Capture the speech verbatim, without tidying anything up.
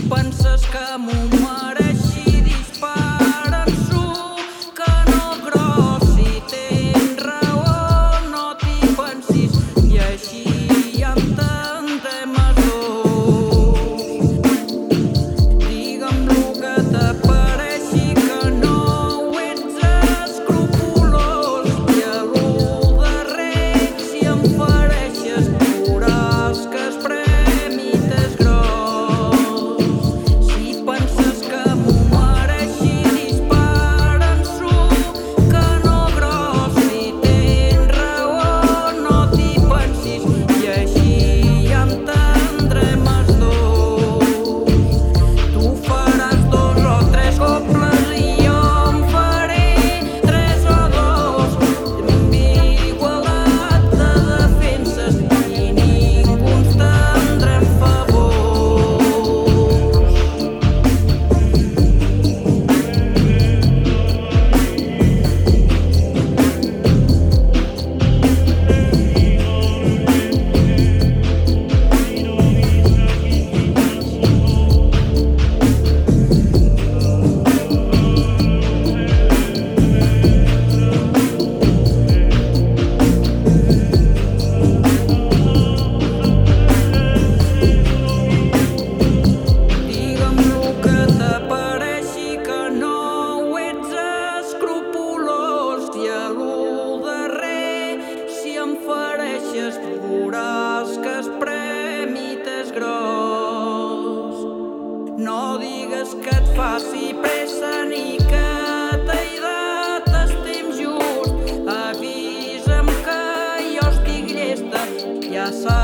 penses que m'ho mereixi, dispara-s'ho, que no gros. Si tens raó, no t'hi pensis, i així ja entendrem els dos. Digue'm lo que t'apareixi, que no ets escrupolós, i a lo darrer, si em fereixes, veuràs que el premi t'és gros. Si penses que m'ho mereixi, dispara-s'ho, que no gros. Si tens raó, no t'hi pensis, i així ja entendrem els dos. Tu faràs dos o tres cobles i jo en faré tres o dos, amb igualtat de defenses i ningú ens tendrem favors. Digue'm lo que t'apareixi, que no ets escrupolós, i a lo darrer, si em fereixes, veuràs que el premi t'és gros. No digues que et faci pressa ni que t'he dat el temps just. Avisa'm que jo estic llesta, ja saps